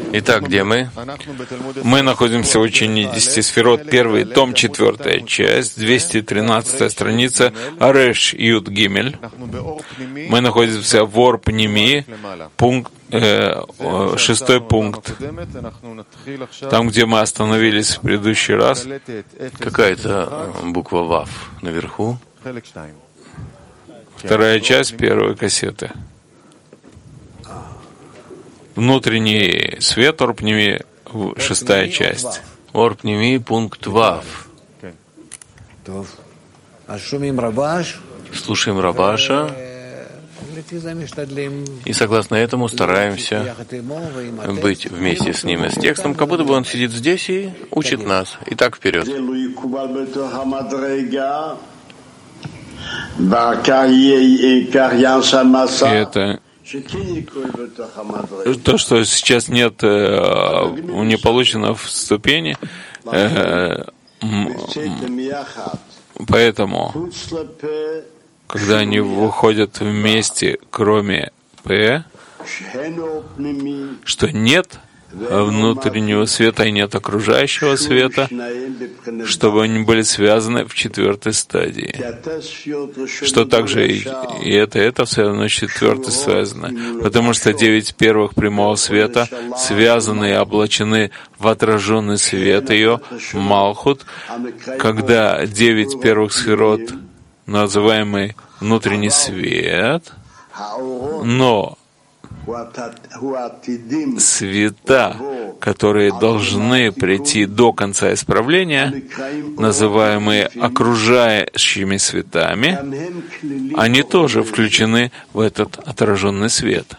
Итак, где мы? Мы находимся в учении 10 сферот, 1 том, 4 часть, 213 страница, Ареш Юд Гимель. Мы находимся в Ор Пними, пункт, 6 пункт. Там, где мы остановились в предыдущий раз. Какая-то буква ВАВ наверху. Вторая часть первой кассеты. Внутренний свет, Орпними, 6 часть. Орпними, пункт ВАВ. Слушаем Рабаша. И согласно этому стараемся быть вместе с ним и с текстом, как будто бы он сидит здесь и учит нас. Итак, вперед. И это то, что сейчас нет, не получено в ступени, поэтому, когда они выходят вместе, кроме П, что нет внутреннего света и нет окружающего света, чтобы они были связаны в 4 стадии. Что также и это связано с 4 связано. Потому что 9 первых прямого света связаны и облачены в отраженный свет ее, Малхут, когда 9 первых сферот, называемый внутренний свет, но света, которые должны прийти до конца исправления, называемые окружающими светами, они тоже включены в этот отраженный свет.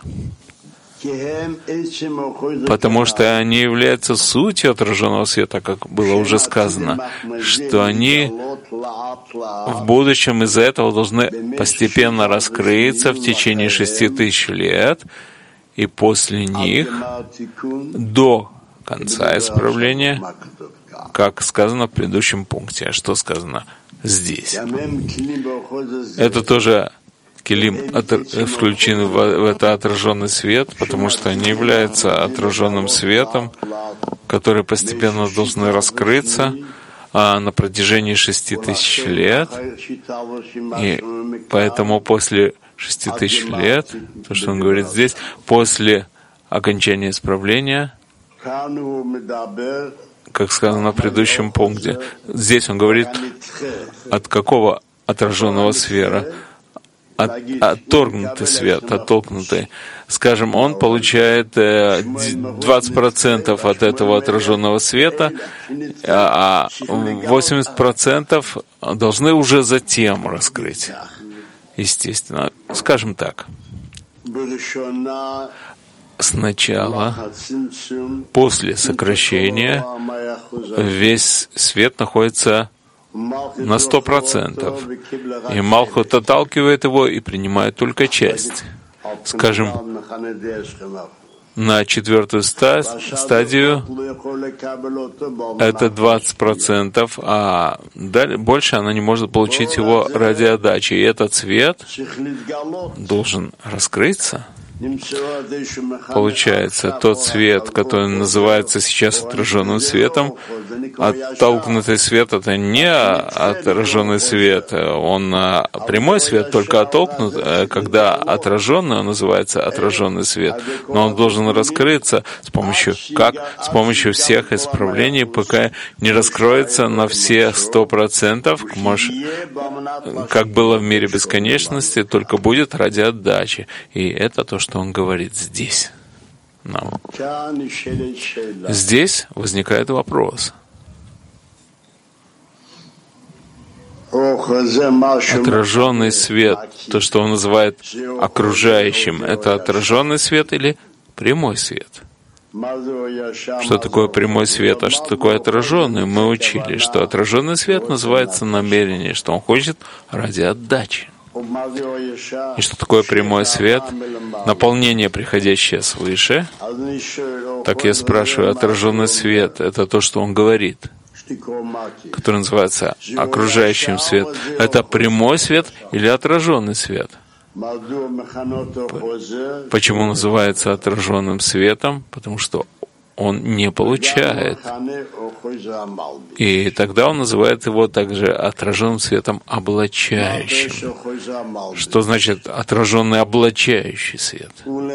Потому что они являются сутью отраженного света, как было уже сказано, что они в будущем из-за этого должны постепенно раскрыться в течение 6000 лет, и после них до конца исправления, как сказано в предыдущем пункте. А что сказано здесь? Это тоже Келим включены в это отраженный свет, потому что они являются отраженным светом, который постепенно должны раскрыться на протяжении 6000 лет. И поэтому после 6000 лет, то, что он говорит здесь, после окончания исправления, как сказано в предыдущем пункте, здесь он говорит, от какого отраженного сфера? Отторгнутый свет, оттолкнутый. Скажем, он получает 20% от этого отраженного света, а 80% должны уже затем раскрыть. Естественно. Скажем так. Сначала, после сокращения, весь свет находится на 100%. И Малхут отталкивает его и принимает только часть. Скажем, на 4 стадию это 20%, а больше она не может получить его ради отдачи. И этот свет должен раскрыться. Получается, тот свет, который называется сейчас отраженным светом, оттолкнутый свет — это не отраженный свет, он прямой свет, только оттолкнут, когда отраженный, он называется отраженный свет, но он должен раскрыться с помощью всех исправлений, пока не раскроется на все 100%, как было в мире бесконечности, только будет ради отдачи. И это то, что он говорит здесь. Здесь возникает вопрос. Отраженный свет, то, что он называет окружающим, это отраженный свет или прямой свет? Что такое прямой свет, а что такое отраженный? Мы учили, что отраженный свет называется намерение, что он хочет ради отдачи. И что такое прямой свет? Наполнение, приходящее свыше. Так я спрашиваю, отраженный свет — это то, что он говорит, который называется окружающим свет. Это прямой свет или отраженный свет? Почему называется отраженным светом? Потому что он не получает. И тогда он называет его также отраженным светом облачающим. Что значит отраженный облачающий свет?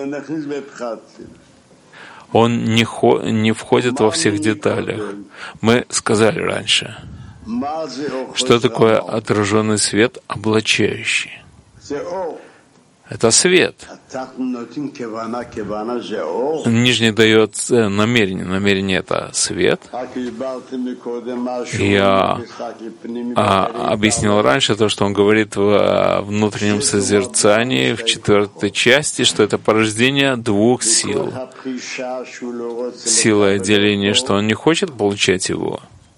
Он не входит во всех деталях. Мы сказали раньше, что такое отраженный свет облачающий. Это свет. Нижний дает намерение. Намерение — это свет. Я объяснил раньше то, что он говорит в внутреннем созерцании, в 4 части, что это порождение двух сил. Сила отделения, что он не хочет получать его.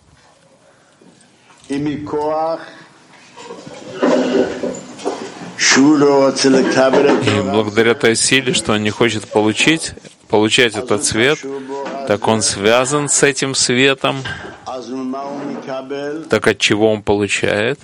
И благодаря той силе, что он не хочет получать этот свет, так он связан с этим светом. Так от чего он получает?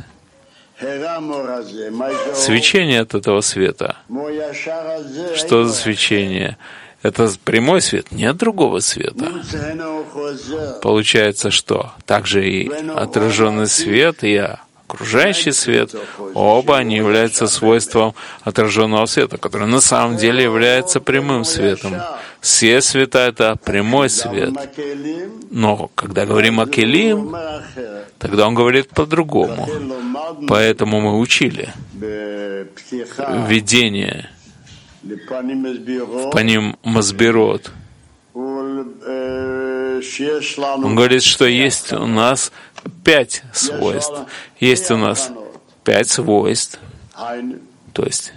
Свечение от этого света. Что за свечение? Это прямой свет, нет другого света. Получается, что также и отраженный свет, и окружающий свет, оба они являются свойством отраженного света, который на самом деле является прямым светом. Все света — это прямой свет. Но когда говорим о келим, тогда он говорит по-другому. Поэтому мы учили введение в паним масбирот. Он говорит, что есть у нас 5 свойств. Есть у нас 5 свойств. То есть,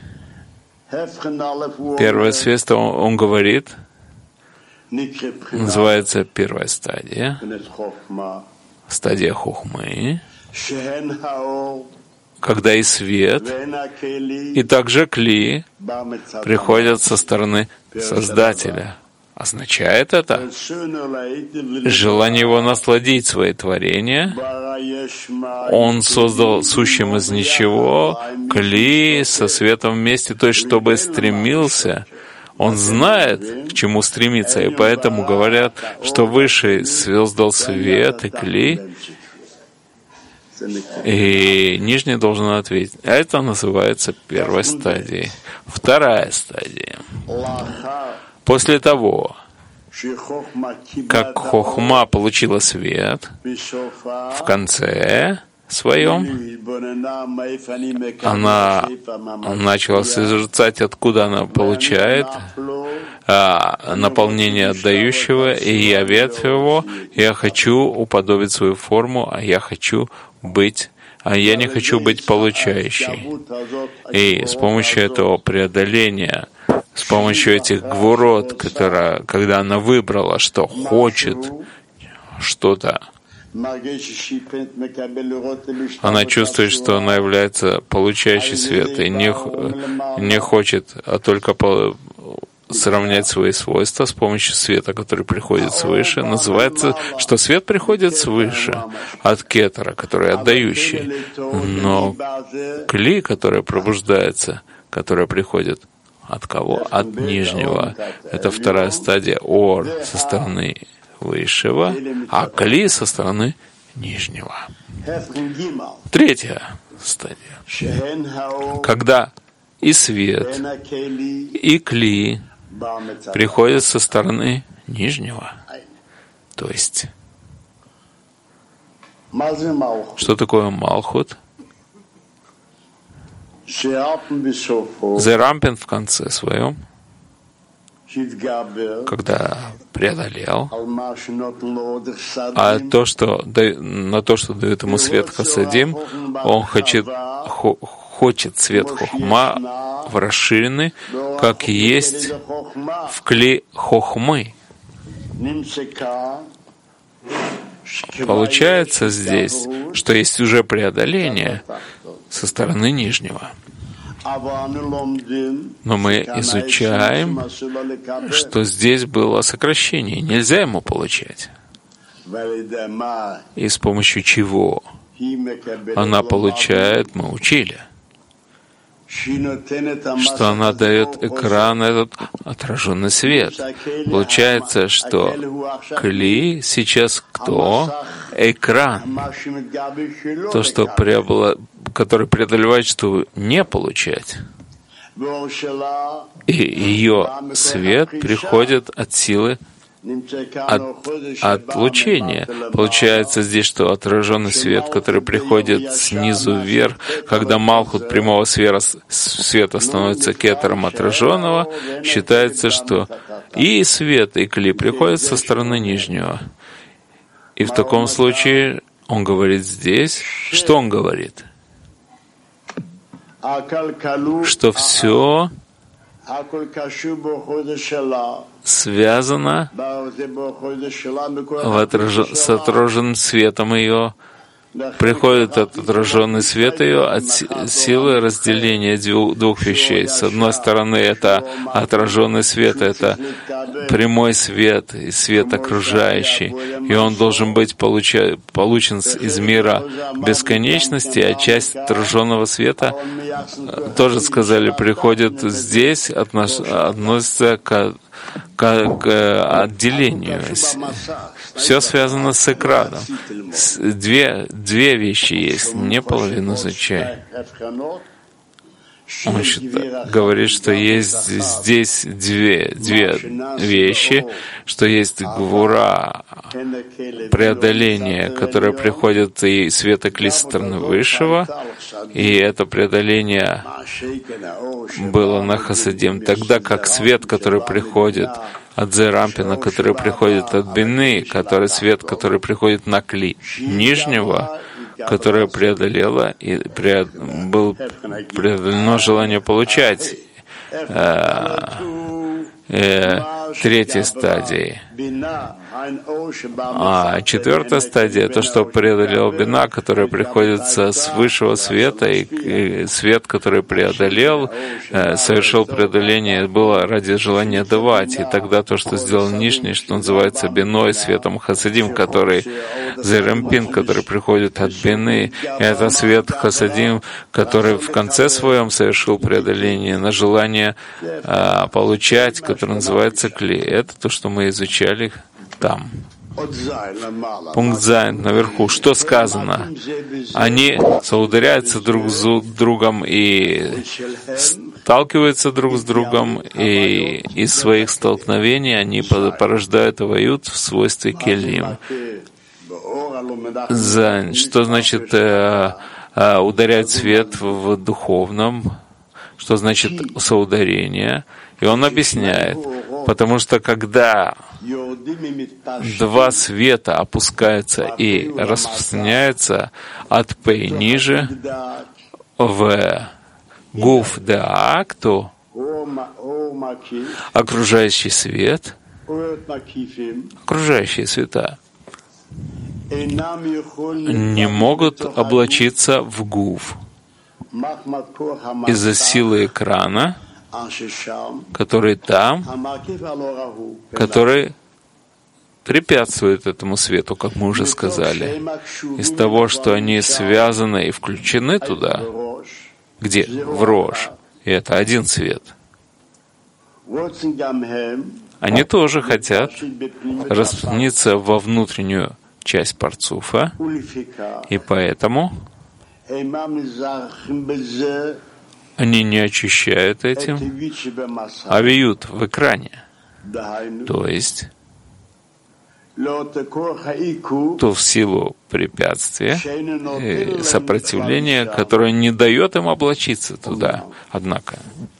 первое свойство, он говорит, называется первая стадия, стадия хохмы, когда и свет, и также кли приходят со стороны Создателя. Означает это желание его насладить свои творения. Он создал сущим из ничего кли со светом вместе, то есть чтобы стремился. Он знает, к чему стремиться, и поэтому говорят, что Высший создал свет и кли, и Нижний должен ответить. Это называется первой стадией. Вторая стадия. После того, как хохма получила свет, в конце своем она начала созерцать, откуда она получает наполнение отдающего, и я ветвь его, я хочу уподобить свою форму, а я не хочу быть получающей. И с помощью этого преодоления, с помощью этих гвурот, когда она выбрала, что хочет что-то, она чувствует, что она является получающей света и не хочет, а только сравнять свои свойства с помощью света, который приходит свыше. Называется, что свет приходит свыше, от кетера, который отдающий. Но кли, который пробуждается, который приходит от кого? От нижнего. Это вторая стадия ор со стороны высшего, а кли со стороны нижнего. Третья стадия. Когда и свет, и кли приходят со стороны нижнего. То есть, что такое Малхут? Зерампин в конце своем, когда преодолел, а на то, что дает ему свет Хасадим, он хочет свет Хохма в расширенный, как есть в кли Хохмы. Получается здесь, что есть уже преодоление со стороны нижнего. Но мы изучаем, что здесь было сокращение, нельзя ему получать. И с помощью чего она получает, мы учили. что она дает экран, этот отраженный свет. Получается, что кли сейчас кто? Экран. То, что который преодолевает, что не получать. И ее свет приходит от силы от лучения. Получается здесь, что отраженный свет, который приходит снизу вверх, когда Малхут прямого света становится кетером отраженного, считается, что и свет, и кли приходят со стороны нижнего. И в таком случае он говорит здесь, что он говорит? Что все связано с отраженным светом ее, приходит от отраженный свет ее от силы разделения двух вещей. С одной стороны, это отраженный свет, это прямой свет и свет окружающий, и он должен быть получен из мира бесконечности, а часть отраженного света, тоже сказали, приходит здесь, относится к отделению. Все связано с экраном. Две вещи есть, не половину изучай. Он говорит, что есть здесь две вещи, что есть гвура, преодоление, которое приходит и света кли со стороны высшего, и это преодоление было на хасадим, тогда как свет, который приходит от Зерампина, который приходит от Бины, который свет, который приходит на кли нижнего, которое преодолело и было преодолено желание получать третьей стадии. А четвертая стадия — то, что преодолел Бина, которая приходит с высшего света, и свет, который преодолел, совершил преодоление, было ради желания давать. И тогда то, что сделал нижний, что называется Биной, светом Хасадим, который Зерампин, который приходит от Бины, это свет Хасадим, который в конце своем совершил преодоление на желание получать, который называется Кли. Это то, что мы изучали там. Пункт Зайн наверху. Что сказано? Они соударяются друг с другом и сталкиваются друг с другом, и из своих столкновений они порождают и воют в свойстве келим. Зайн. Что значит ударять свет в духовном? Что значит соударение? И он объясняет, потому что когда два света опускаются и распространяются от П ниже в Гуф Даак, то окружающий свет, окружающие света не могут облачиться в Гуф из-за силы экрана, который там, который препятствует этому свету, как мы уже сказали, из того, что они связаны и включены туда, где? В Рош. И это один свет. Они тоже хотят распространиться во внутреннюю часть парцуфа, и поэтому они не очищают этим, а веют в экране. То есть, то в силу препятствия и сопротивления, которое не дает им облачиться туда. Однако,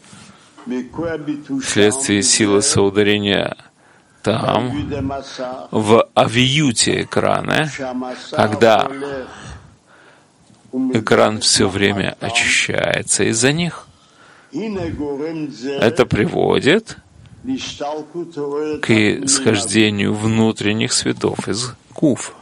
вследствие силы соударения там, в авиюте экрана, когда экран все время очищается из-за них, это приводит к схождению внутренних светов из Куф.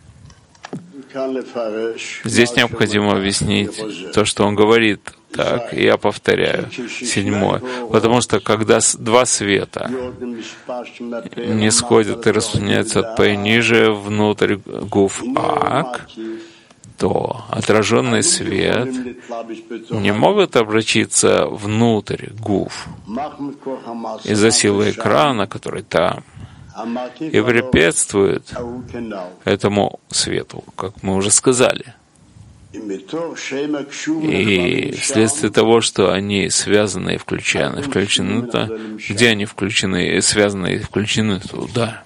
Здесь необходимо объяснить то, что он говорит. Так, я повторяю. 7. Потому что когда два света не сходят и распространяются от П ниже внутрь Гуф Ак, то отраженный свет не может обратиться внутрь гуф из-за силы экрана, который там, и препятствует этому свету, как мы уже сказали. И вследствие того, что они связаны и включены, то где они включены, связаны и включены туда.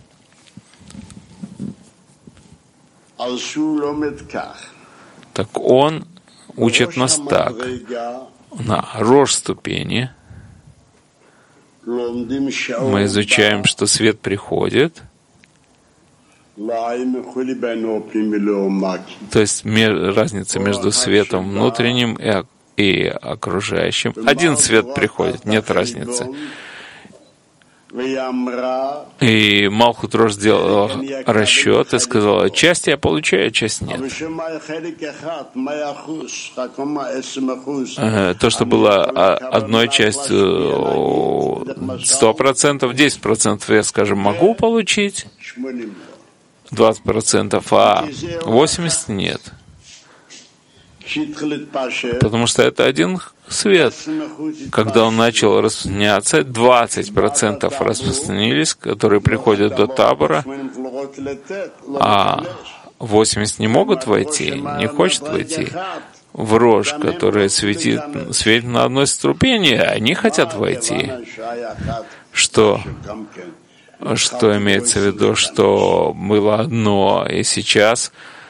Так он учит нас так. На рожь ступени мы изучаем, что свет приходит, то есть разница между светом внутренним и окружающим. Один свет приходит, нет разницы. И Малхут Рош сделала расчет и сказала, часть я получаю, часть нет. То, что было одной частью 100%, 10% я, скажем, могу получить, 20%, а 80% нет. Потому что это один свет. Когда он начал распространяться, 20% распространились, которые приходят до табора, а 80% не могут войти, не хочет войти в рожь, которая светит на одной ступени, они хотят войти. Что имеется в виду, что было одно, и сейчас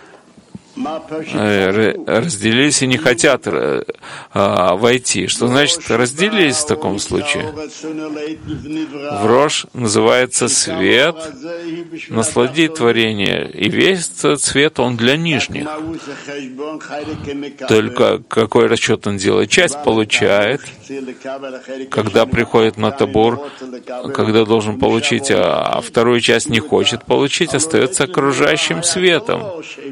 разделились и не хотят войти. Что значит разделились в таком случае? В рожь называется свет, насладить творение, и весь этот свет, он для нижних. Только какой расчет он делает? Часть получает, когда приходит на табор, когда должен получить, а вторую часть не хочет получить, остается окружающим светом.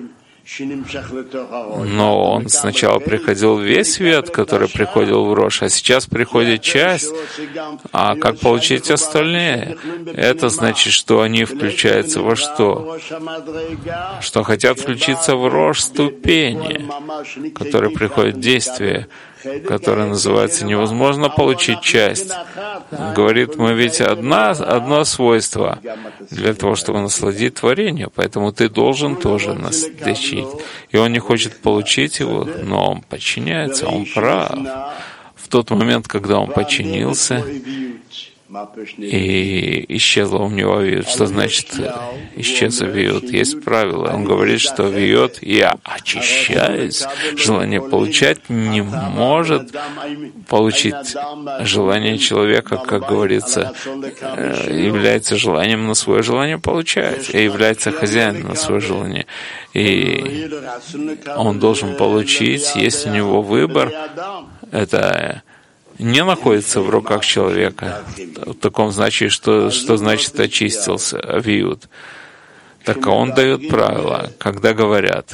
Но он сначала приходил весь свет, который приходил в рожь, а сейчас приходит часть. А как получить остальные? Это значит, что они включаются во что? Что хотят включиться в рожь ступени, которые приходят в действие, которое называется «невозможно получить часть». Говорит, мы ведь одно свойство для того, чтобы насладить творение, поэтому ты должен тоже насладить. И он не хочет получить его, но он подчиняется, он прав. В тот момент, когда он подчинился, и исчезло у него виют. Что значит исчез виют? Есть правило. Он говорит, что виют, я очищаюсь. Желание получать не может получить. Желание человека, как говорится, является желанием на свое желание получать, и является хозяином на свое желание. И он должен получить, есть у него выбор, это не находится в руках человека. В таком значении, что значит очистился, виют. Так он дает правила, когда говорят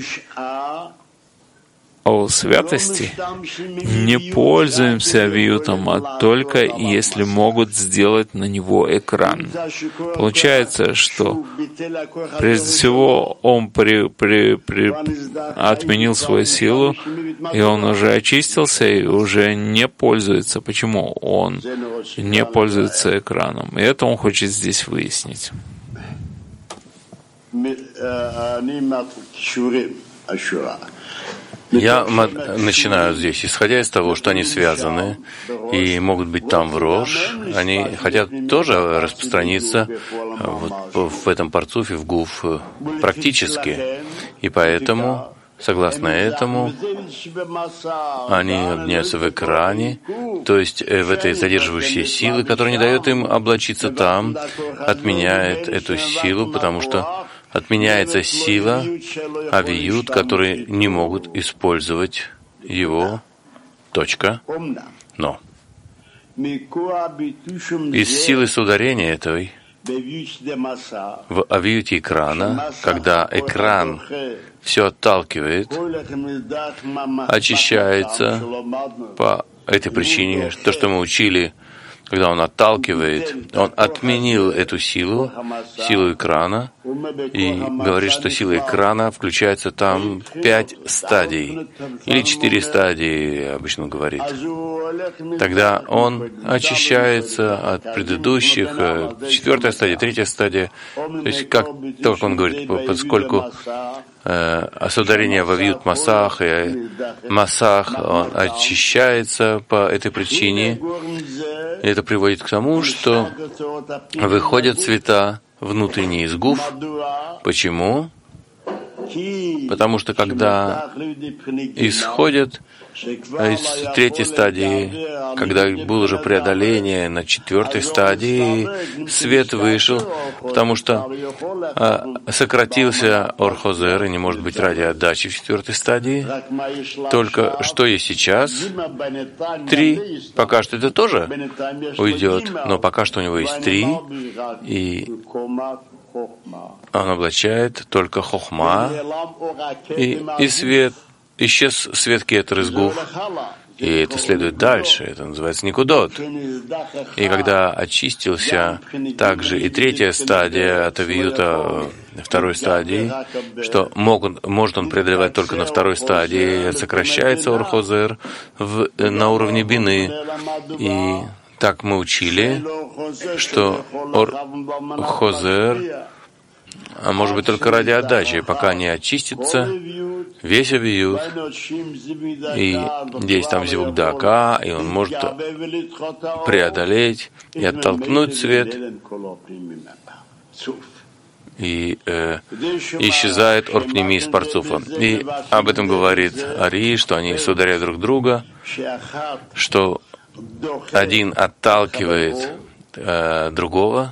о святости, не пользуемся виютом, а только если могут сделать на него экран. Получается, что прежде всего он отменил свою силу, и он уже очистился и уже не пользуется. Почему он не пользуется экраном? И это он хочет здесь выяснить. Я начинаю здесь, исходя из того, что они связаны и могут быть там в рожь, они хотят тоже распространиться в этом парцуфе, в гуф практически. И поэтому, согласно этому, они объединяются в экране, то есть в этой задерживающей силы, которая не дает им облачиться там, отменяет эту силу, потому что отменяется сила авиют, которые не могут использовать его. Точка. Но из силы соударения этой в авиюте экрана, когда экран все отталкивает, очищается по этой причине, то, что мы учили когда он отталкивает, он отменил эту силу экрана, и говорит, что сила экрана включается там 5 стадий, или 4 стадии, обычно он говорит. Тогда он очищается от предыдущих, 4-я стадия, 3-я стадия. То есть, как он говорит, поскольку ударение в авьют масах, и масах, он очищается по этой причине. И это приводит к тому, что выходят цвета внутренние из гуф. Почему? Потому что когда исходят из 3-й стадии, когда было уже преодоление на 4-й стадии, свет вышел, потому что сократился Ор-Хозер, и не может быть радиоотдачи в 4-й стадии. Только что есть сейчас? 3. Пока что это тоже уйдет, но пока что у него есть 3, и он облачает только хохма, и свет, исчез свет кетер из гуф, и это следует дальше, это называется никудот. И когда очистился также и 3-я стадия от авиюта 2-й стадии, что может он преодолевать только на 2-й стадии, сокращается Ор-Хозер на уровне бины, и так мы учили, что Ор-Хозер, может быть только ради отдачи, пока не очистится весь авиют, и здесь там зивук дака, и он может преодолеть и оттолкнуть свет, и исчезает орпними из парцуфа. И об этом говорит Ари, что они ударяют друг друга, что один отталкивает другого,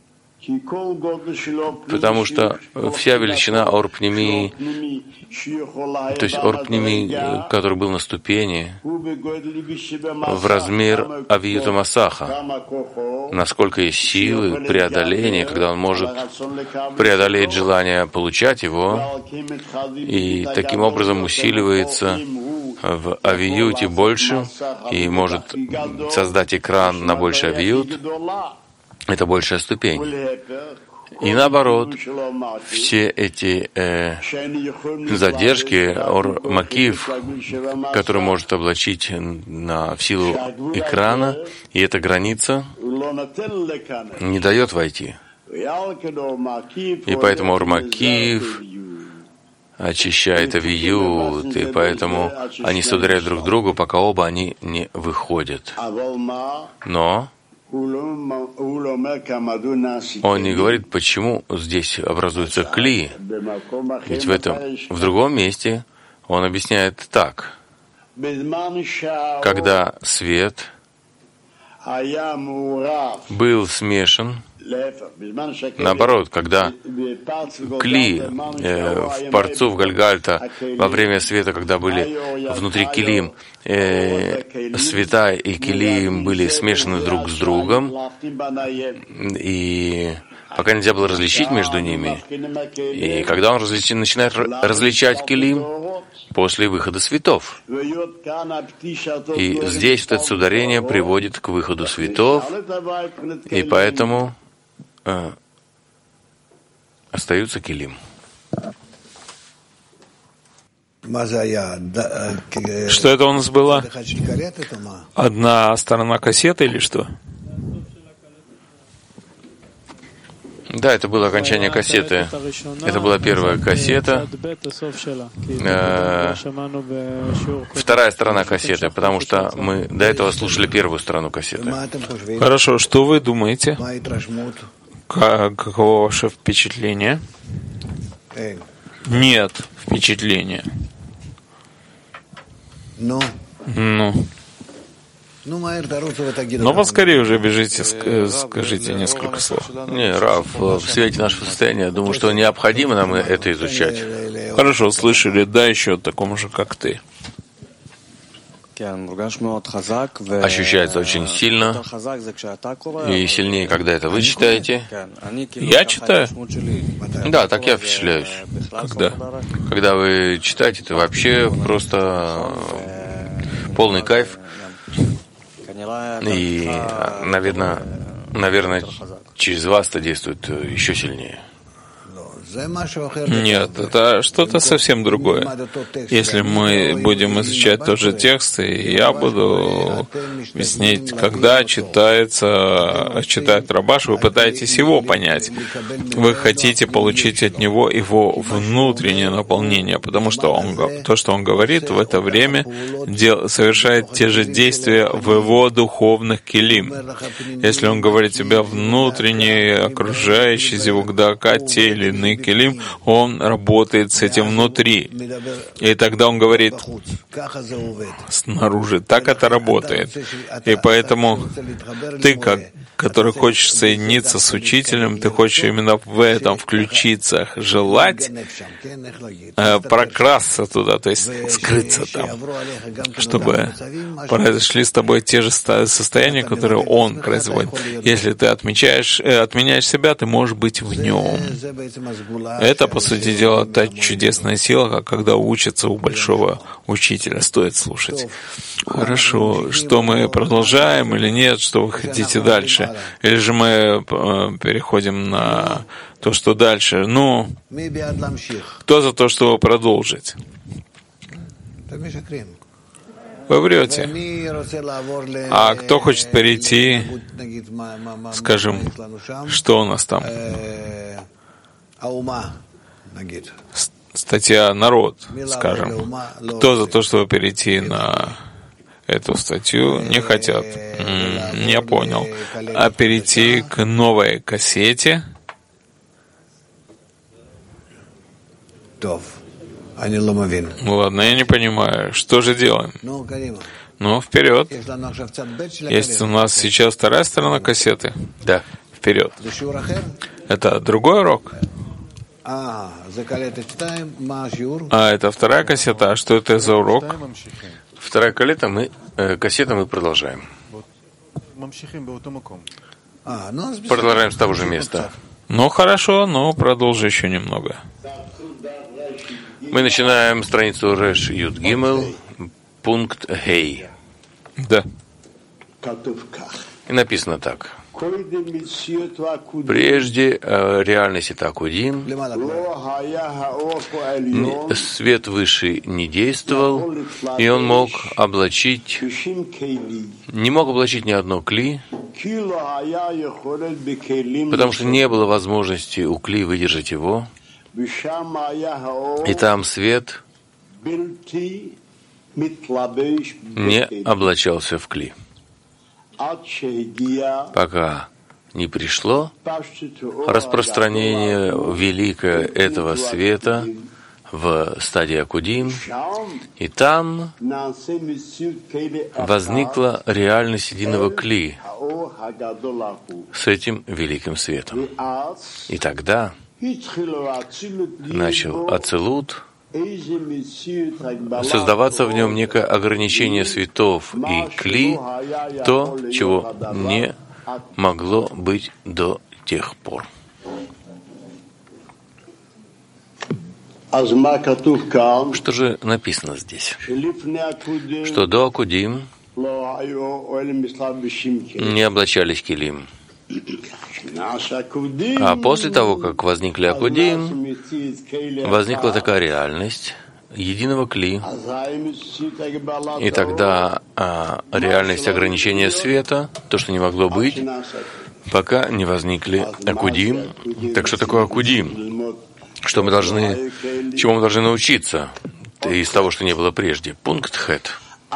потому что вся величина орпнеми, то есть орпнеми, который был на ступени, в размер авиюта масаха, насколько есть силы преодоления, когда он может преодолеть желание получать его, и таким образом усиливается в авиюте больше и может создать экран на больший авиют. Это большая ступень. И наоборот, все эти задержки, Ор-Макив, который может облачить в силу экрана, и эта граница не дает войти. И поэтому Ор-Макив очищает авиют, и поэтому они ударяют друг другу, пока оба они не выходят. Но он не говорит, почему здесь образуется кли. Ведь в другом месте он объясняет так. Когда свет был смешан, наоборот, когда кли в парцуф Гальгальта во время света, когда были внутри килим, света и килим были смешаны друг с другом, и пока нельзя было различить между ними, и когда он начинает различать килим после выхода светов. И здесь это ударение приводит к выходу светов, и поэтому остаются килим. Что это у нас было? Одна сторона кассеты или что? Да, это было окончание кассеты. Это была первая кассета. Вторая сторона кассеты, потому что мы до этого слушали первую сторону кассеты. Хорошо, что вы думаете? Каково ваше впечатление? Нет впечатления. Ну, поскорее уже бежите, скажите несколько слов. Не, Рав, в свете нашего состояния, думаю, что необходимо нам это изучать. Хорошо, слышали, да, еще такому же, как ты. Ощущается очень сильно, и сильнее, когда это вы читаете. Я читаю? Да, так я впечатляюсь. Когда? Когда вы читаете, это вообще просто полный кайф. И, наверное, через вас это действует еще сильнее. Нет, это что-то совсем другое. Если мы будем изучать тот же текст, и я буду объяснить, когда читает Рабаш, вы пытаетесь его понять. Вы хотите получить от него его внутреннее наполнение, потому что то, что он говорит в это время, совершает те же действия в его духовных келим. Если он говорит тебя внутренний, окружающий зивугдака, те или иные келим, он работает с этим внутри. И тогда он говорит снаружи. Так это работает. И поэтому ты, который хочешь соединиться с учителем, ты хочешь именно в этом включиться, желать прокрасться туда, то есть скрыться там, чтобы произошли с тобой те же состояния, которые он производит. Если ты отменяешь себя, ты можешь быть в нем. Это, по сути дела, та чудесная сила, как когда учатся у большого учителя. Стоит слушать. Хорошо. Что мы продолжаем или нет? Что вы хотите дальше? Или же мы переходим на то, что дальше? Ну, кто за то, чтобы продолжить? Вы врете. А кто хочет перейти, скажем, что у нас там? Статья «Народ», скажем. Кто за то, чтобы перейти на эту статью? Не хотят. Не понял. А перейти к новой кассете? Ладно, я не понимаю. Что же делаем? Ну, вперед. Есть у нас сейчас вторая сторона кассеты? Да. Вперед. Это другой урок? А это вторая кассета. А что это за урок? Вторая кассета мы продолжаем. Продолжаем с того же места. Ну хорошо, но продолжи еще немного. Мы начинаем страницу Реш Юд Гимел, пункт Хей. Да. И написано так. Прежде реальности Такудим, свет высший не действовал, и он не мог облачить ни одно кли, потому что не было возможности у кли выдержать его, и там свет не облачался в кли, пока не пришло распространение великое этого света в стадии Акудим, и там возникла реальность единого кли с этим великим светом. И тогда начал Ацилут создаваться в нем некое ограничение светов и кли, то, чего не могло быть до тех пор. Что же написано здесь? Что до Акудим не облачались килим. А после того, как возникли Акудим, возникла такая реальность единого кли. И тогда реальность ограничения света, то, что не могло быть, пока не возникли Акудим. Так что такое Акудим? Чему мы должны научиться из того, что не было прежде? Пункт Хет.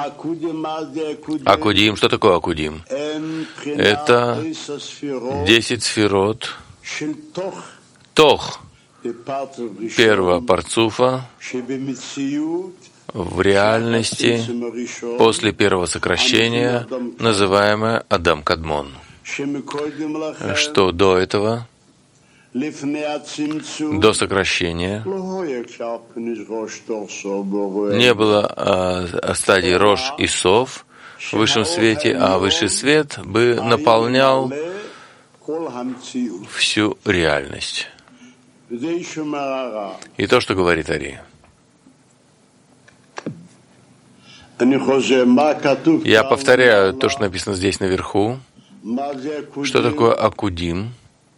Акудим. Что такое Акудим? Это 10 сферот Тох первого парцуфа в реальности после первого сокращения, называемое Адам Кадмон. Что до этого, до сокращения, не было стадии Рош и Сов в высшем свете, а высший свет бы наполнял всю реальность. И то, что говорит Ари. Я повторяю то, что написано здесь наверху. Что такое акудим?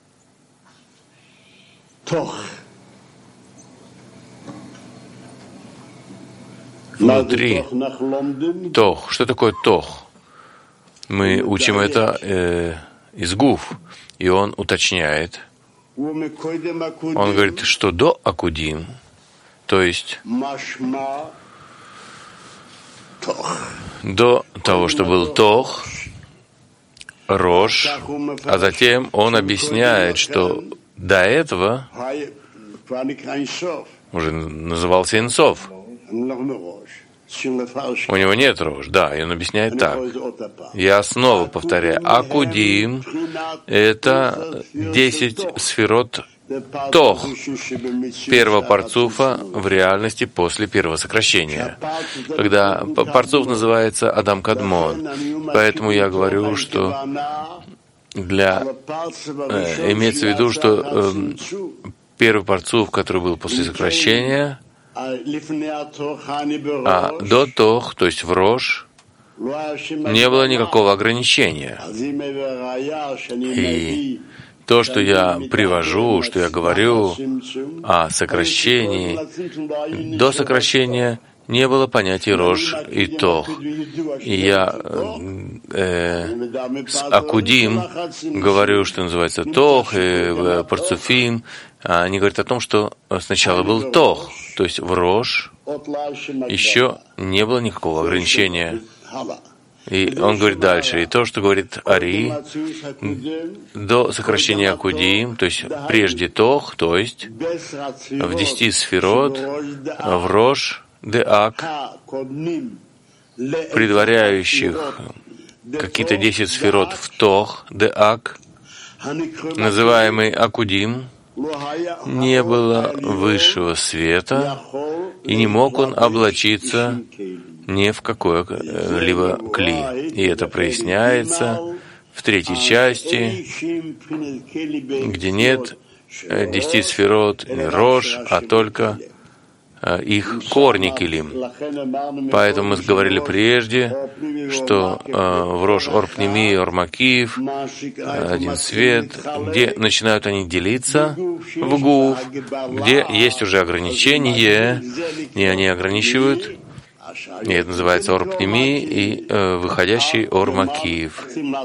Внутри. Тох. Что такое тох? Мы учим это из гуф, и он уточняет. Он говорит, что до акудим, то есть до того, что был тох, рош, а затем он объясняет, что до этого уже назывался Энсов. У него нет рош, да, и он объясняет так. Я снова повторяю, акудим — это 10 сферот тох, первого парцуфа в реальности после первого сокращения. Когда парцуф называется Адам Кадмон. Поэтому я говорю, что имеется в виду, что первый парцуф, который был после сокращения, а до тох, то есть в рош, не было никакого ограничения. И то, что я привожу, что я говорю о сокращении, до сокращения не было понятий рош и тох. И я с акудим говорю, что называется тох, и парцуфим. Они говорят о том, что сначала был тох, то есть в рош еще не было никакого ограничения. И он говорит дальше, и то, что говорит Ари, до сокращения акудим, то есть прежде тох, то есть в 10 сферот, в рош, деак, предваряющих какие-то 10 сферот в тох, деак, называемый акудим, не было высшего света, и не мог он облачиться ни в какое-либо кли. И это проясняется в третьей части, где нет 10 сферот и рош, а только их корни килим. Поэтому мы говорили прежде, что в рош орпними и ормакив один свет, где начинают они делиться в гуф, где есть уже ограничения, и они ограничивают, и это называется орпними и выходящий ормакив.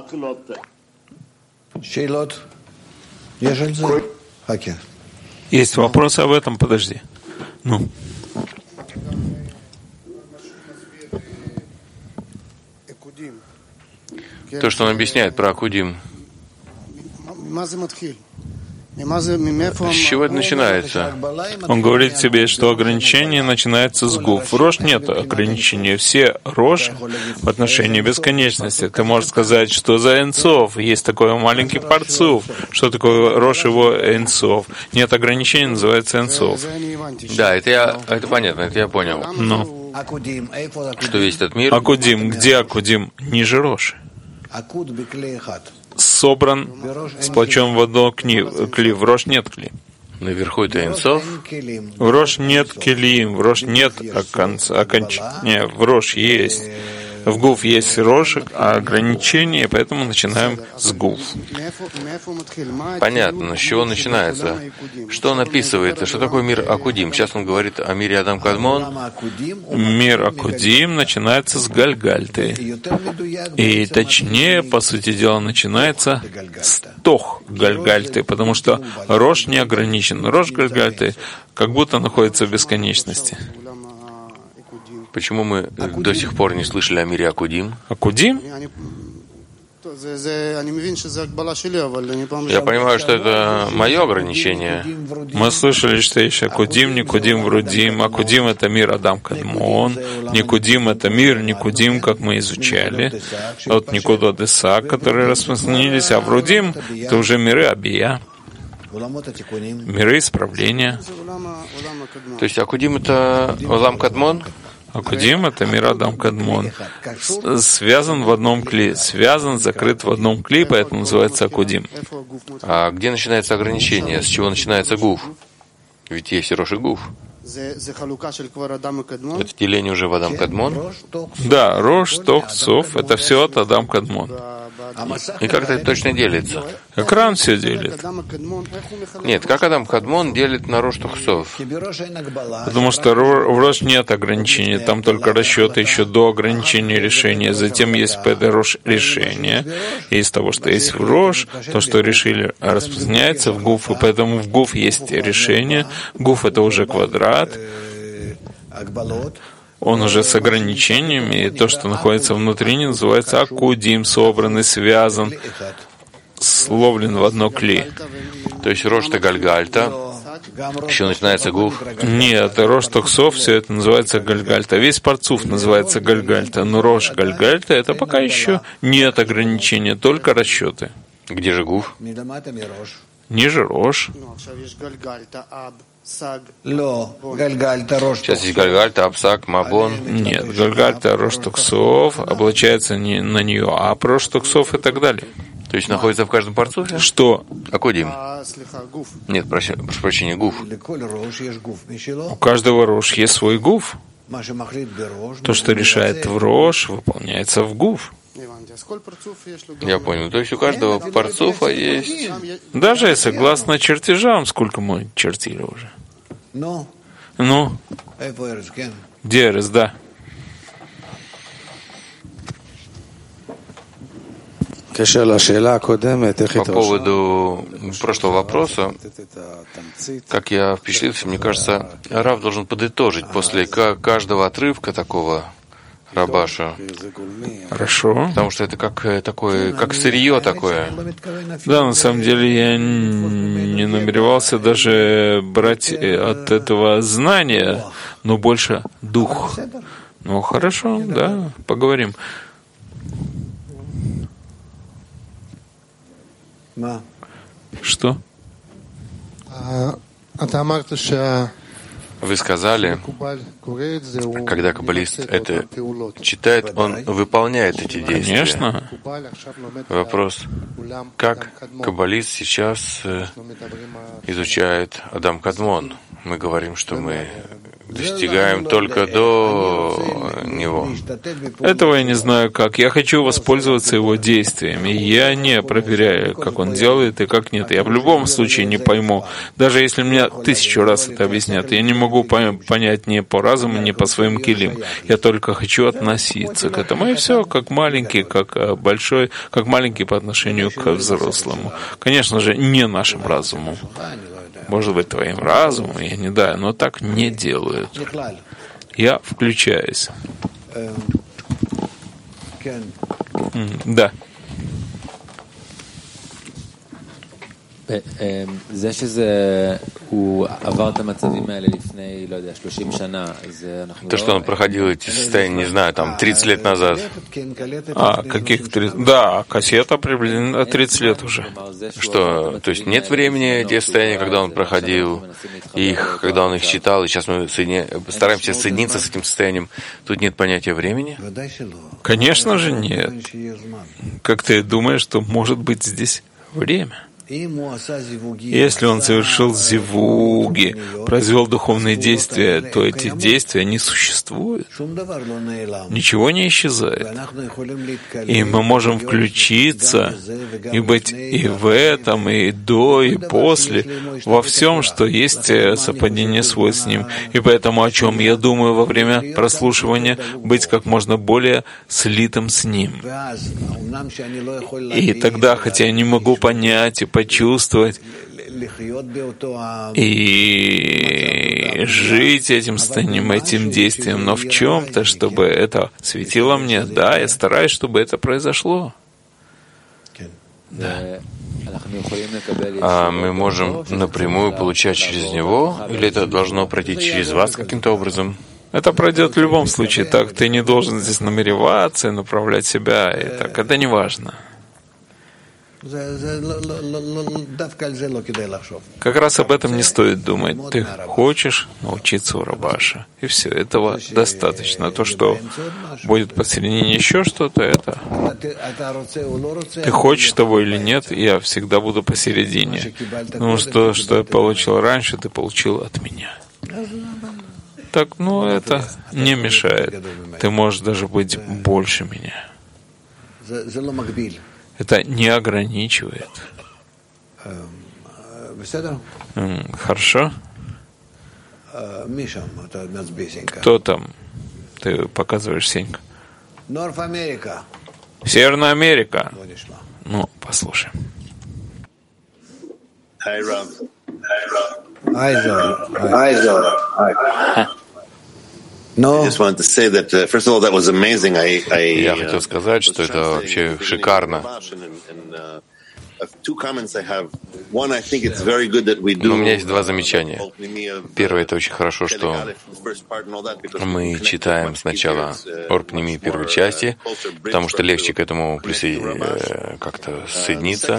Есть вопросы об этом? Подожди. Ну. То, что он объясняет про акудим. С чего это начинается? Он говорит тебе, что ограничение начинается с гуф. В рош нет ограничения. Все рош в отношении бесконечности. Ты можешь сказать, что за энцов есть такой маленький парцуф. Что такое рош его энцов? Нет ограничений, называется энцов. Да, это понятно, это я понял. Ну. Что весь этот мир... Акудим. Где акудим? Ниже рош. Собран, сплочен в одно кли. В рош нет кли. Наверху это Энсов. В рош нет келим, в рош нет окончания. В рош есть. В гуф есть рошек, а ограничения, поэтому начинаем с гуф. Понятно, с чего начинается. Что он описывает? Что такое мир Акудим? Сейчас он говорит о мире Адам Кадмон. Мир Акудим начинается с Гальгальты. И точнее, по сути дела, начинается с Тох Гальгальты, потому что рош не ограничен. Рош Гальгальты как будто находится в бесконечности. Почему мы до сих пор не слышали о мире Акудим? Акудим? Я понимаю, что это мое ограничение. Мы слышали, что есть Акудим, Никудим, Врудим. Акудим — это мир Адам Кадмон. Никудим — это мир Никудим, как мы изучали. От Никудо Деса, которые распространились. А Врудим — это уже миры Абия. Миры исправления. То есть Акудим — это Олам Кадмон? Акудим — это мир Адам Кадмон. Связан в одном кли, связан, закрыт в одном кли, поэтому называется Акудим. А где начинается ограничение? С чего начинается гуф? Ведь есть рош и гуф. Это деление уже в Адам Кадмон? Да, Рош, Тох, Сов — это все от Адам Кадмон. И как это точно делится? Экран все делит. Нет, как Адам Кадмон делит на Рош, Тох, Сов? Потому что в Рош нет ограничений, там только расчеты еще до ограничения решения. Затем есть Рош решение. И из того, что есть в Рош, то, что решили, распространяется в Гуф, и поэтому в Гуф есть решение. Гуф — это уже квадрат. Он уже с ограничениями, и то, что находится внутри, не называется акудим, собранный, связан, словлен в одно кли. То есть Рош Гальгальта, еще начинается Гуф? Нет, Рош Тохсов, все это называется Гальгальта. Весь парцуф называется Гальгальта, но Рош Гальгальта — это пока еще нет ограничения, только расчеты. Где же Гуф? Ниже Рош. Сейчас есть Гальгальта, Апсак, Мабон. Нет, Гальгальта, Рош Тохсов облачается не на нее, а Рош Тохсов и так далее. То есть находится в каждом парцуфе? Что? Акудим. Нет, прошу прощения, Гуф. У каждого Рош есть свой Гуф. То, что решает в Рош, выполняется в Гуф. Я понял. То есть у каждого парцуфа есть... Даже согласно чертежам, сколько мы чертили уже. Ну? Где Эрес, да? По поводу прошлого вопроса, как я впечатлился, мне кажется, Рав должен подытожить после каждого отрывка такого Рабаша. Хорошо. Потому что это как такое, как сырье такое. Да, на самом деле я не намеревался даже брать от этого знания, но больше дух. Ну, хорошо, да, поговорим. Что? Вы сказали, когда каббалист это читает, он выполняет эти действия. Конечно. Вопрос, как каббалист сейчас изучает Адам Кадмон? Мы говорим, что мы достигаем только до него. Этого я не знаю как. Я хочу воспользоваться его действиями. Я не проверяю, как он делает и как нет. Я в любом случае не пойму. Даже если мне 1000 раз это объяснят, я не могу понять ни по разуму, ни по своим килим. Я только хочу относиться к этому. И все, как маленький, как большой, как маленький по отношению к взрослому. Конечно же, не нашим разумом. Может быть, твоим разумом, я не знаю, но так не делают. Я включаюсь. Да. То, что он проходил эти состояния, не знаю, там, 30 лет назад. Каких 30? Да, кассета приблизительно 30 лет уже. Что, то есть нет времени, те состояния, когда он проходил, их, когда он их считал, и сейчас мы стараемся соединиться с этим состоянием. Тут нет понятия времени? Конечно же нет. Как ты думаешь, что может быть здесь время? Если он совершил зивуги, произвел духовные действия, то эти действия не существуют. Ничего не исчезает. И мы можем включиться и быть и в этом, и до, и после, во всем, что есть совпадение свойств с ним. И поэтому, о чем я думаю во время прослушивания, быть как можно более слитым с ним. И тогда, хотя я не могу понять и почувствовать и жить этим состоянием, этим действием, но в чем-то, чтобы это светило мне, да, я стараюсь, чтобы это произошло. Да. А мы можем напрямую получать через него, или это должно пройти через вас каким-то образом? Это пройдет в любом случае. Так ты не должен здесь намереваться и направлять себя. И так. Это не важно. Как раз об этом не стоит думать. Ты хочешь научиться у Рабаша. И все. Этого достаточно. То, что будет посередине еще что-то, это... Ты хочешь того или нет, я всегда буду посередине. Потому что я получил раньше, ты получил от меня. Так, ну, это не мешает. Ты можешь даже быть больше меня. Это не ограничивает. Хорошо? Кто там? Ты показываешь, Сенька. Северная Америка. Ну, послушай. Hi, Rob. I just wanted to say that, first of all, that was amazing. Я хотел сказать, что это вообще шикарно. Но у меня есть два замечания. Первое, это очень хорошо, что мы читаем сначала Орпними первой части, потому что легче к этому как-то соединиться.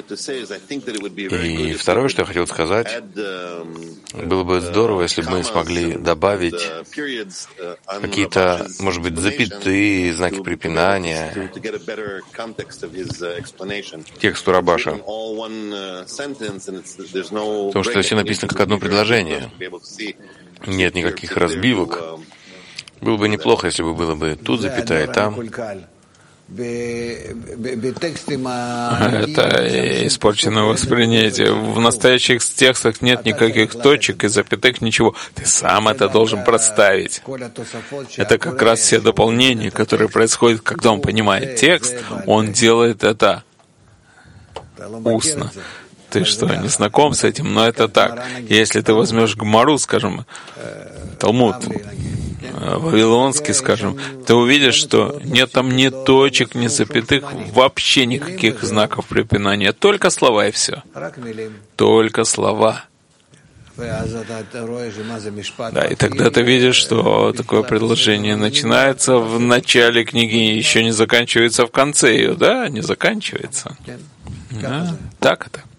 И второе, что я хотел сказать, было бы здорово, если бы мы смогли добавить какие-то, может быть, запятые, знаки препинания к тексту Рабаша. Потому что все написано как одно предложение. Нет никаких разбивок. Было бы неплохо, если бы было бы тут запятая, там. Это испорченное воспринятие. В настоящих текстах нет никаких точек и запятых, ничего. Ты сам это должен представить. Это как раз все дополнения, которые происходят, когда он понимает текст, он делает это устно. Ты что, не знаком с этим? Но это так. Если ты возьмешь Гмару, скажем, Талмуд, Вавилонский, скажем, ты увидишь, что нет там ни точек, ни запятых, вообще никаких знаков препинания, только слова и все. Только слова. Да, и тогда ты видишь, что такое предложение начинается в начале книги и еще не заканчивается в конце ее, да? Не заканчивается. Да, так это.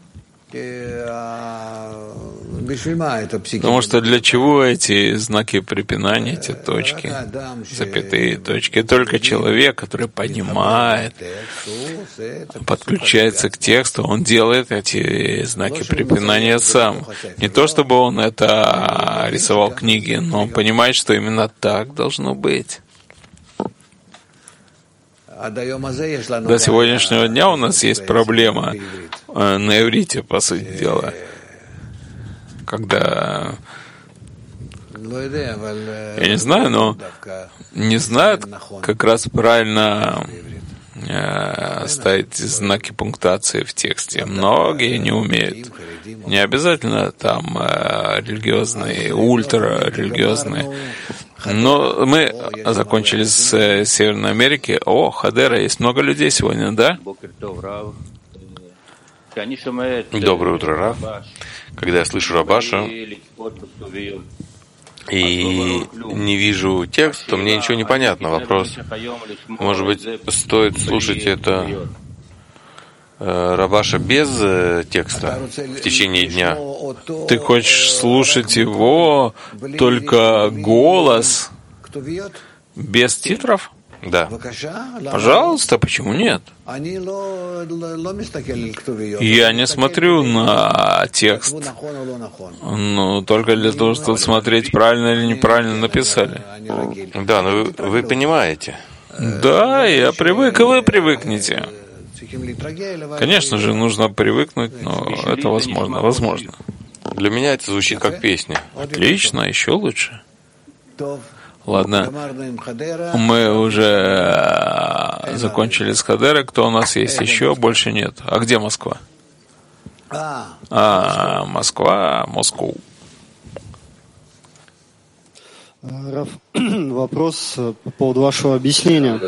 Потому что для чего эти знаки препинания, эти точки, запятые точки? Только человек, который понимает, подключается к тексту, он делает эти знаки препинания сам. Не то, чтобы он это рисовал в книге, но он понимает, что именно так должно быть. До сегодняшнего дня у нас есть проблема на иврите, по сути дела, когда, я не знаю, но не знают как раз правильно ставить знаки пунктуации в тексте. Многие не умеют. Не обязательно там религиозные, ультрарелигиозные. Но мы закончили с Северной Америки. О, Хадера, есть много людей сегодня, да? Доброе утро, Рав. Когда я слышу Рабаша и не вижу текст, то мне ничего не понятно. Вопрос, может быть, стоит слушать это Рабаша без текста в течение дня? Ты хочешь слушать его, только голос, без титров? Да. Пожалуйста, почему нет? Я не смотрю на текст, но только для того, чтобы смотреть, правильно или неправильно написали. Да, но вы понимаете. Да, я привык, и вы привыкнете. Конечно же, нужно привыкнуть, но это возможно. Возможно. Для меня это звучит как песня. Отлично, еще лучше. Ладно, мы уже закончили с Хадерой. Кто у нас есть еще? Больше нет. А где Москва? Москва. Раф, вопрос по поводу вашего объяснения.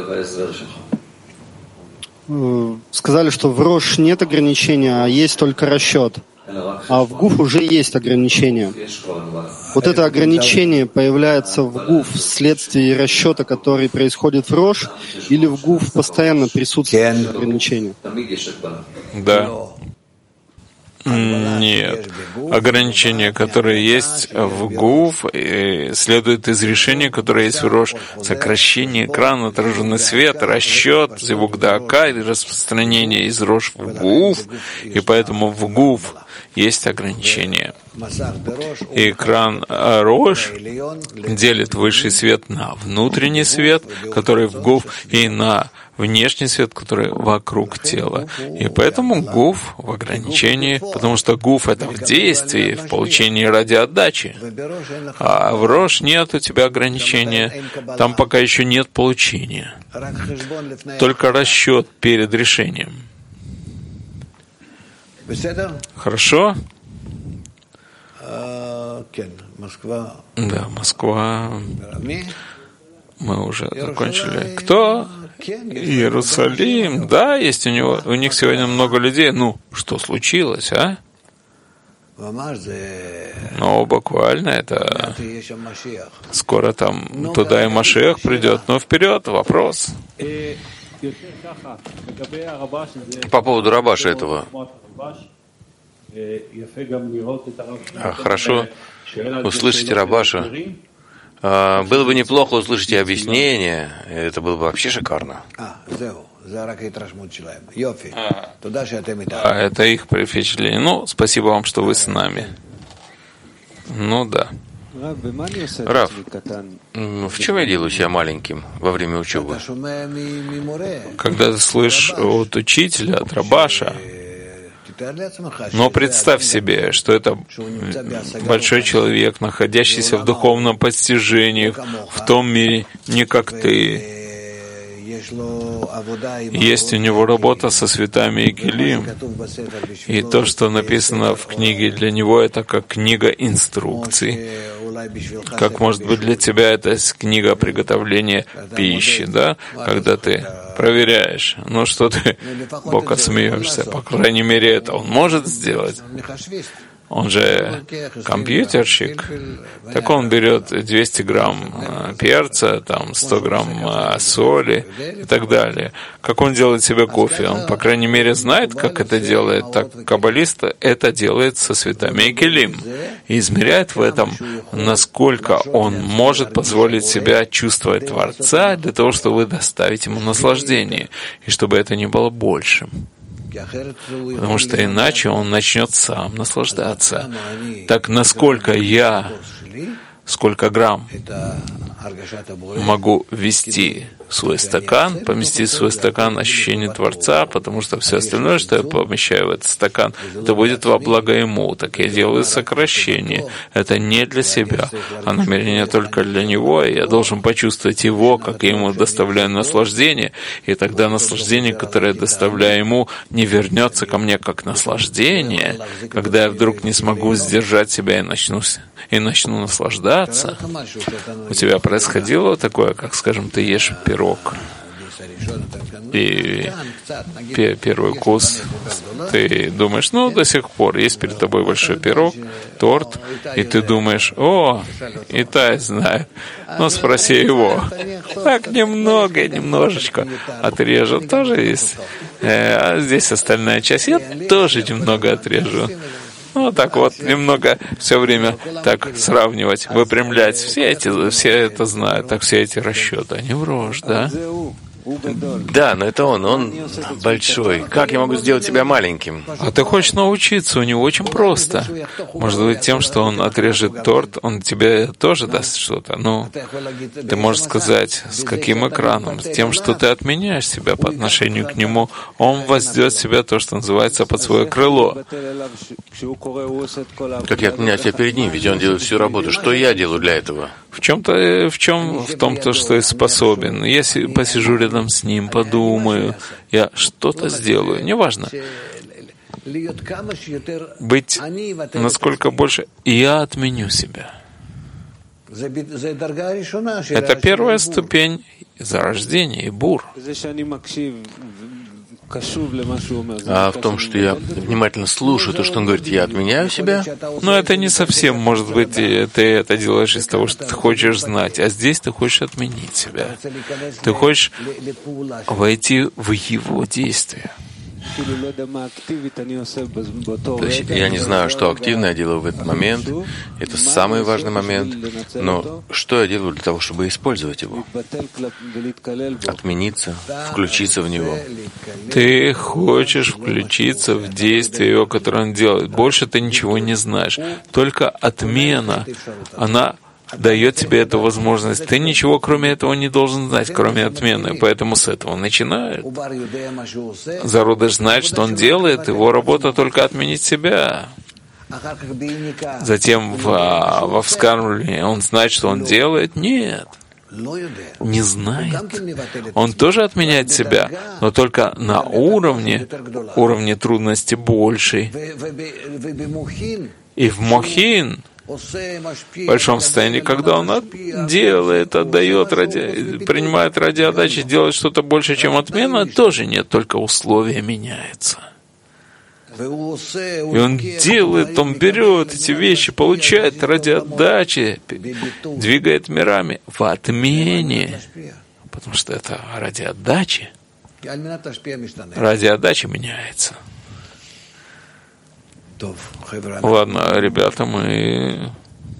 Сказали, что в Рош нет ограничения, а есть только расчет. А в ГУФ уже есть ограничения. Вот это ограничение появляется в ГУФ вследствие расчета, который происходит в Рош, или в ГУФ постоянно присутствует ограничение? Да. Нет. Ограничения, которые есть в ГУФ, следует из решения, которое есть в РОШ. Сокращение экрана, отраженный свет, расчет, зивук дака и распространение из РОШ в ГУФ. И поэтому в ГУФ есть ограничения. И экран РОШ делит высший свет на внутренний свет, который в ГУФ, и на внешний свет, который вокруг тела. И поэтому ГУФ в ограничении, потому что ГУФ — это в действии, в получении ради отдачи. А в РОШ нет у тебя ограничения, там пока еще нет получения. Только расчет перед решением. Хорошо? Да, Москва. Мы уже закончили. Кто? Иерусалим. Да, есть у них сегодня много людей. Ну, что случилось, а? Ну, буквально это скоро там туда и Машиах придет. Но вперед, вопрос. По поводу Рабаша этого. Хорошо услышите Рабаша. Было бы неплохо услышать и объяснение. Это было бы вообще шикарно. Это их впечатление. Ну, спасибо вам, что вы с нами. Ну да. Рав, в чем я делаю себя маленьким во время учебы? Когда ты слышишь от учителя, от Рабаша, но представь себе, что это большой человек, находящийся в духовном постижении, в том мире, не как ты. Есть у него работа со святами и келим. И то, что написано в книге, для него это как книга инструкций. Как может быть для тебя это книга приготовления пищи, да? Когда ты проверяешь, ну что ты бока смеешься, по крайней мере это он может сделать. Он же компьютерщик, так он берет 200 грамм перца, там 100 грамм соли и так далее. Как он делает себе кофе? Он, по крайней мере, знает, как это делает. Так каббалист это делает со святами и келим. И измеряет в этом, насколько он может позволить себя чувствовать Творца для того, чтобы доставить ему наслаждение, и чтобы это не было большим. Потому что иначе он начнет сам наслаждаться. Так насколько сколько грамм могу ввести в свой стакан, поместить в свой стакан ощущение Творца, потому что все остальное, что я помещаю в этот стакан, это будет во благо ему. Так я делаю сокращение. Это не для себя, а намерение только для него, и я должен почувствовать его, как я ему доставляю наслаждение, и тогда наслаждение, которое я доставляю ему, не вернется ко мне как наслаждение, когда я вдруг не смогу сдержать себя и начну наслаждаться. У тебя происходило такое, как, скажем, ты ешь пирог, и первый вкус, ты думаешь, ну, до сих пор есть перед тобой большой пирог, торт, и ты думаешь, о, Итай знает, ну, спроси его. Так немножечко отрежу, тоже есть. А здесь остальная часть, я тоже немного отрежу. Ну, так вот, немного все время так сравнивать, выпрямлять. Все это знают, так все эти расчеты, они в рожь, да? Да, но это он большой. Как я могу сделать себя маленьким? А ты хочешь научиться, у него очень просто. Может быть, тем, что он отрежет торт, он тебе тоже даст что-то. Ну, ты можешь сказать, с каким экраном? С тем, что ты отменяешь себя по отношению к нему. Он возведет себя, то, что называется, под свое крыло. Как я отменяю себя перед ним, ведь он делает всю работу. Что я делаю для этого? В том-то, что я способен. Если посижу рядом с ним, подумаю, я что-то сделаю, неважно. Быть насколько больше, и я отменю себя. Это первая ступень зарождения и бур. А в том, что я внимательно слушаю то, что он говорит, я отменяю себя? Но это не совсем, может быть, ты это делаешь из того, что ты хочешь знать, а здесь ты хочешь отменить себя. Ты хочешь войти в его действие. То есть я не знаю, что активно я делаю в этот момент. Это самый важный момент. Но что я делаю для того, чтобы использовать его? Отмениться, включиться в него. Ты хочешь включиться в действие его, которое он делает. Больше ты ничего не знаешь. Только отмена, она дает тебе эту возможность. Ты ничего кроме этого не должен знать, кроме отмены. Поэтому с этого начинает. Зародыш знает, что он делает, его работа только отменить себя. Затем во вскармливании он знает, что он делает? Нет. Не знает. Он тоже отменяет себя, но только на уровне трудности большей. И в Мохин, в большом состоянии, когда он делает, отдает, принимает ради отдачи, делает что-то больше, чем отмена, тоже нет, только условия меняются. И он делает, он берет эти вещи, получает ради отдачи, двигает мирами в отмене, потому что это ради отдачи. Ради отдачи меняется. Ладно, ребята, мы...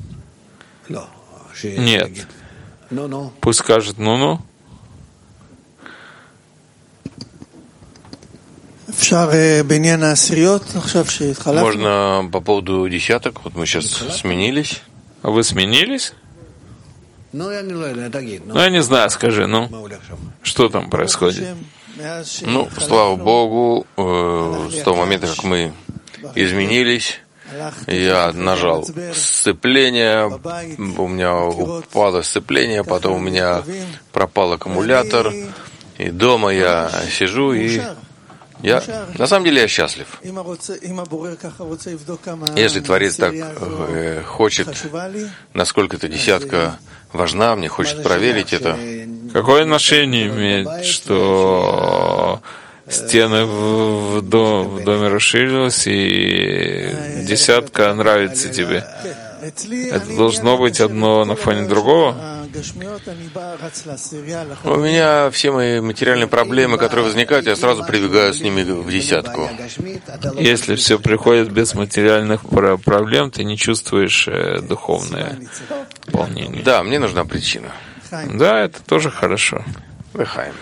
Нет. Пусть скажет «ну-ну». Можно по поводу десяток. Вот мы сейчас сменились. А вы сменились? Я не знаю, скажи, что там происходит? Слава Богу, с того момента, как мы изменились, я нажал сцепление, у меня упало сцепление, потом у меня пропал аккумулятор, и дома я сижу, и на самом деле я счастлив. Если Творец так хочет, насколько эта десятка важна, мне хочет проверить это. Какое отношение имеет, что стены в доме расширились, и десятка нравится тебе? Это должно быть одно на фоне другого? У меня все мои материальные проблемы, которые возникают, я сразу прибегаю с ними в десятку. Если все приходит без материальных проблем, ты не чувствуешь духовное волнение. Да, мне нужна причина. Да, это тоже хорошо. Лехаем.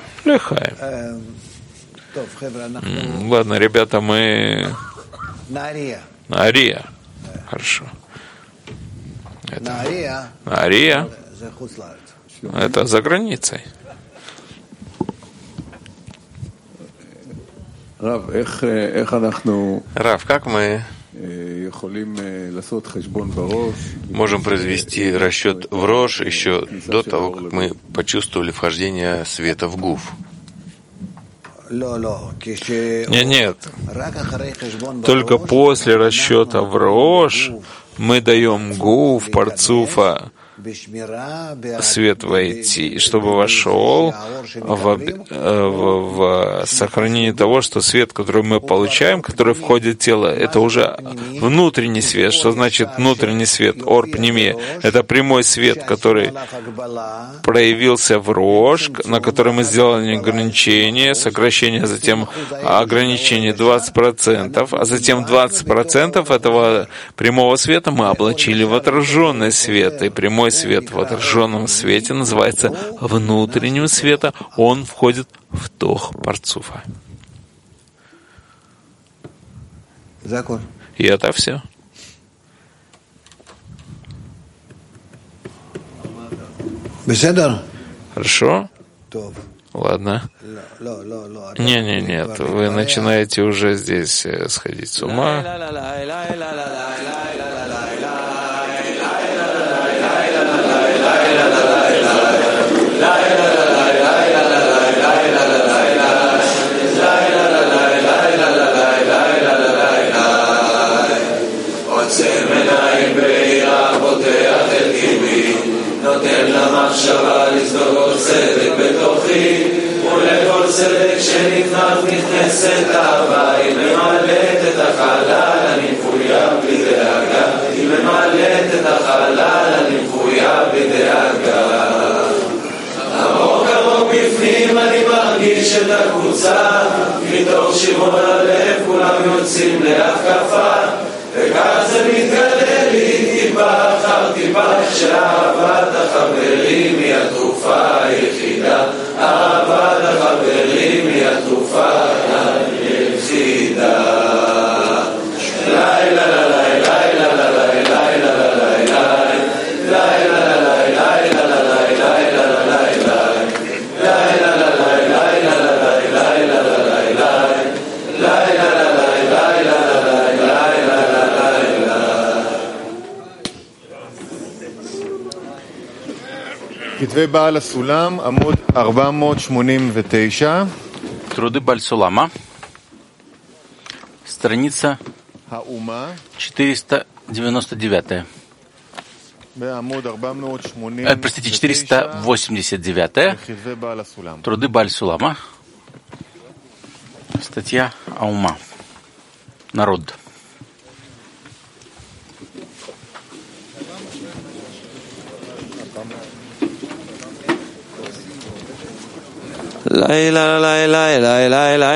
Ладно, ребята, мы... На Ария. Хорошо. Ария. Это за границей. Рав, как мы можем произвести расчет в Рош еще до того, как мы почувствовали вхождение света в Гуф? Нет. Только после расчета в Рош мы даем Гуф, Парцуфа, свет войти, чтобы вошел в сохранение того, что свет, который мы получаем, который входит в тело, это уже внутренний свет. Что значит внутренний свет? Ор-пними. Это прямой свет, который проявился в Рош, на который мы сделали ограничение, сокращение, затем ограничение 20%, а затем 20% этого прямого света мы облачили в отраженный свет. И прямой свет в отраженном свете называется внутренним светом. Он входит в тох Парцуфа. И это все. Хорошо? Ладно. Нет, вы начинаете уже здесь сходить с ума. נותן למחשבה לסדור צדק בתוכי ולכל צדק שנכנס נכנסת אהבה היא ממלאת את החלל אני מחויב בלי דאגה היא ממלאת את החלל אני מחויב בלי דאגה עמוק עמוק בפנים אני מרגיש את הקבוצה מתוך 7 שמור הלב, כולם יוצאים להתקפה, וכך זה מתגלה לי טיפה אחר טיפה, שאהבת החברים היא התרופה היחידה, אהבת החברים היא התרופה היחידה. לילה לילה לילה לילה כתבי בעל הסולם, עמוד 489. Труды Баль-Сулама, страница 499. Простите, 489. Труды Баль-Сулама, статья Аума. Народ. לילה לילה לילה לילה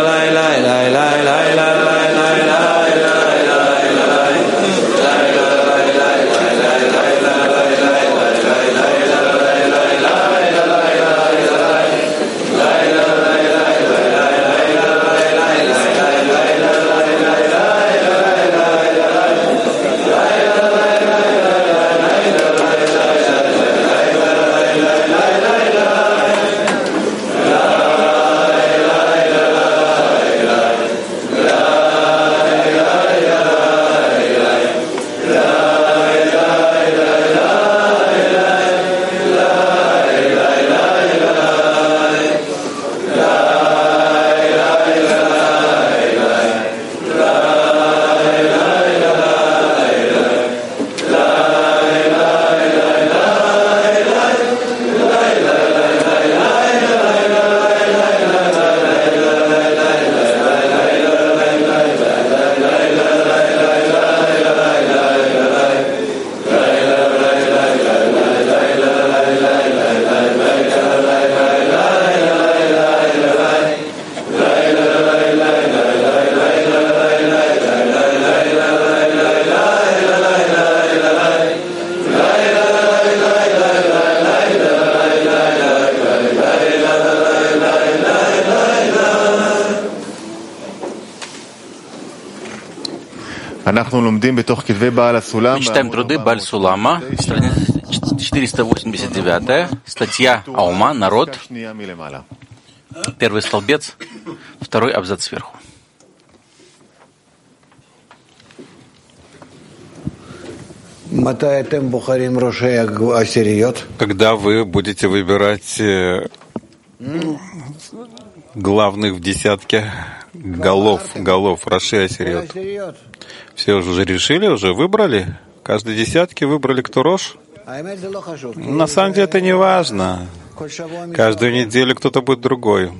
Мы читаем труды Баль-Сулама, страница 489, статья Аума, народ, первый столбец, второй абзац сверху. Когда вы будете выбирать главных в десятке голов, Раши Асириот? Все уже решили, уже выбрали? Каждой десятки выбрали, кто Рош? На самом деле это не важно. Каждую неделю кто-то будет другой.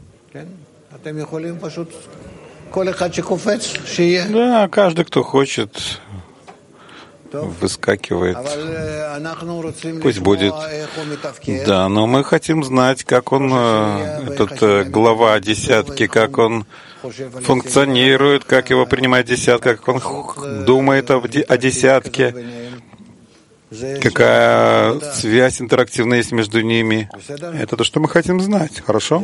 Да, каждый, кто хочет, выскакивает. Пусть будет. Да, но мы хотим знать, как он, этот глава десятки, как он функционирует, как его принимает десятка, как он думает о десятке, какая связь интерактивная есть между ними. Это то, что мы хотим знать. Хорошо?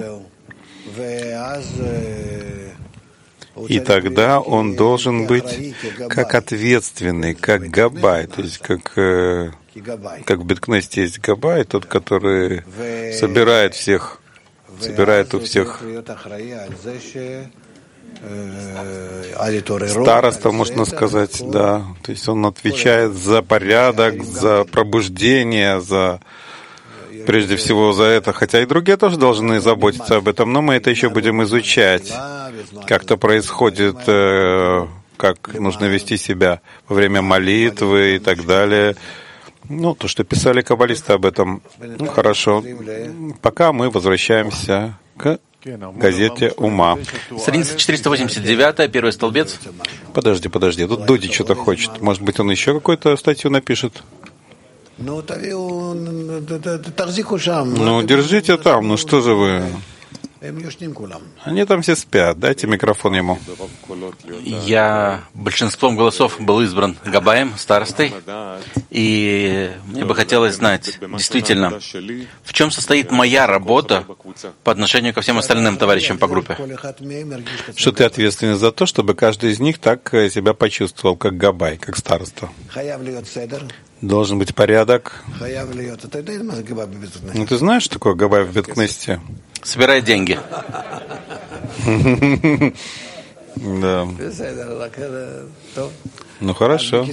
И тогда он должен быть как ответственный, как габай, то есть как в Бет-Кнесете есть габай, тот, который собирает у всех. Староста, можно сказать, да. То есть он отвечает за порядок, за пробуждение, прежде всего за это. Хотя и другие тоже должны заботиться об этом, но мы это еще будем изучать. Как это происходит, как нужно вести себя во время молитвы и так далее. Ну, то, что писали каббалисты об этом. Ну, хорошо. Пока мы возвращаемся к газете «Ума». Страница 489, первый столбец. Подожди. Тут Дуди что-то хочет. Может быть, он еще какую-то статью напишет? Ну, держите там. Ну, что же вы? Они там все спят. Дайте микрофон ему. Я большинством голосов был избран Габаем, старостой, и мне бы хотелось знать, действительно, в чем состоит моя работа по отношению ко всем остальным товарищам по группе. Что ты ответственен за то, чтобы каждый из них так себя почувствовал, как Габай, как староста. Должен быть порядок. Ну, ты знаешь, что такое Габай в Бет-Кнесете? Собирает деньги. Да. Ну, хорошо.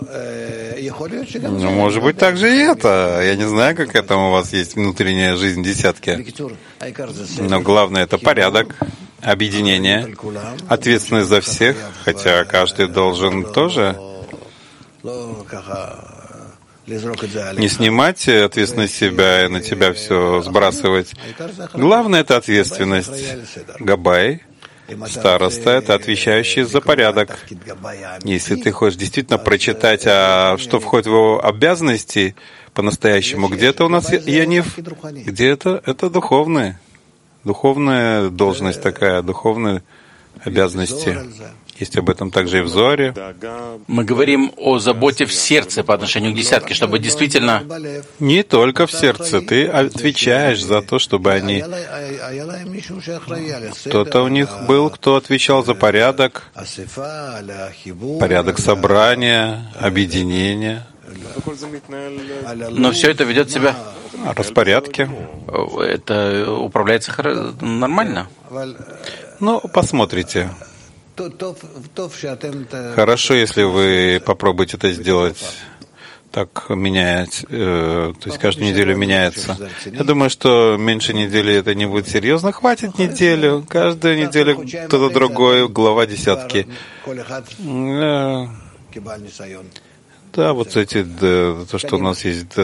Ну, может быть, так же и это. Я не знаю, какая там у вас есть внутренняя жизнь десятки. Но главное — это порядок, объединение, ответственность за всех, хотя каждый должен тоже не снимать ответственность себя и на тебя все сбрасывать. Главное — это ответственность. Габай, староста — это отвечающий за порядок. Если ты хочешь действительно прочитать, что входит в его обязанности по-настоящему, где-то у нас Янив, где-то это духовная должность такая, духовные обязанности. Есть об этом также и в Зоре. Мы говорим о заботе в сердце по отношению к десятке, чтобы действительно... Не только в сердце. Ты отвечаешь за то, чтобы они... Кто-то у них был, кто отвечал за порядок собрания, объединения. Но все это ведет себя... Распорядки. Это управляется нормально. Ну, посмотрите. Хорошо, если вы попробуете это сделать, так менять, то есть каждую неделю меняется. Я думаю, что меньше недели это не будет серьезно. Хватит неделю. Каждую неделю кто-то другой, глава десятки. Да, вот эти, то, что у нас есть